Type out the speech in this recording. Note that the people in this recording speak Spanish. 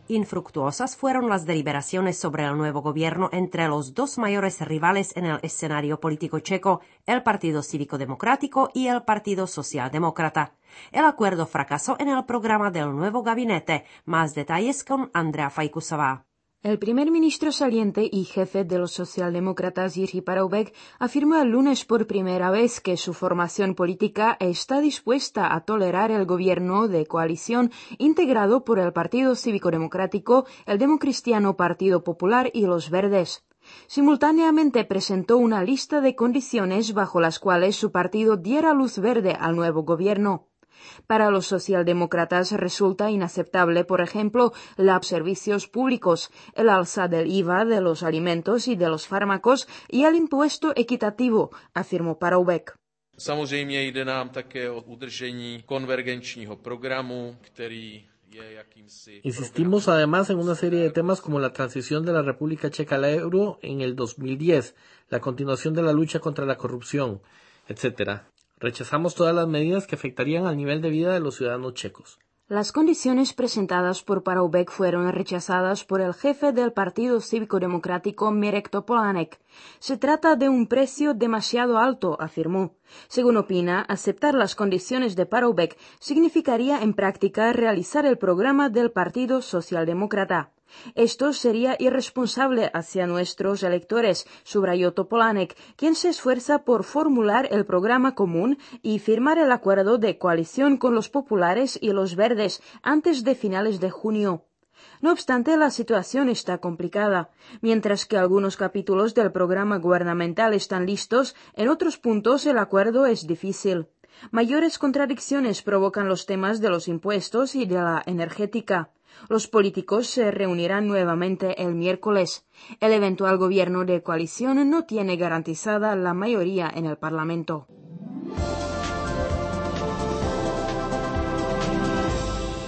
Infructuosas fueron las deliberaciones sobre el nuevo gobierno entre los dos mayores rivales en el escenario político checo, el Partido Cívico Democrático y el Partido Socialdemócrata. El acuerdo fracasó en el programa del nuevo gabinete. Más detalles con Andrea Fajkusová. El primer ministro saliente y jefe de los socialdemócratas Jiří Paroubek afirmó el lunes por primera vez que su formación política está dispuesta a tolerar el gobierno de coalición integrado por el Partido Cívico Democrático, el Democristiano Partido Popular y los Verdes. Simultáneamente presentó una lista de condiciones bajo las cuales su partido diera luz verde al nuevo gobierno. Para los socialdemócratas resulta inaceptable, por ejemplo, los servicios públicos, el alza del IVA de los alimentos y de los fármacos y el impuesto equitativo, afirmó Paroubek. Samozřejmě jde nám také o udržení konvergenčního programu, který je jakýmsi... Insistimos además en una serie de temas como la transición de la República Checa al euro en el 2010, la continuación de la lucha contra la corrupción, etc. Rechazamos todas las medidas que afectarían al nivel de vida de los ciudadanos checos. Las condiciones presentadas por Paroubek fueron rechazadas por el jefe del Partido Cívico Democrático, Mirek Topolánek. Se trata de un precio demasiado alto, afirmó. Según opina, aceptar las condiciones de Paroubek significaría en práctica realizar el programa del Partido Socialdemócrata. Esto sería irresponsable hacia nuestros electores, subrayó Topolánek, quien se esfuerza por formular el programa común y firmar el acuerdo de coalición con los populares y los verdes antes de finales de junio. No obstante, la situación está complicada. Mientras que algunos capítulos del programa gubernamental están listos, en otros puntos el acuerdo es difícil. Mayores contradicciones provocan los temas de los impuestos y de la energética. Los políticos se reunirán nuevamente el miércoles. El eventual gobierno de coalición no tiene garantizada la mayoría en el Parlamento.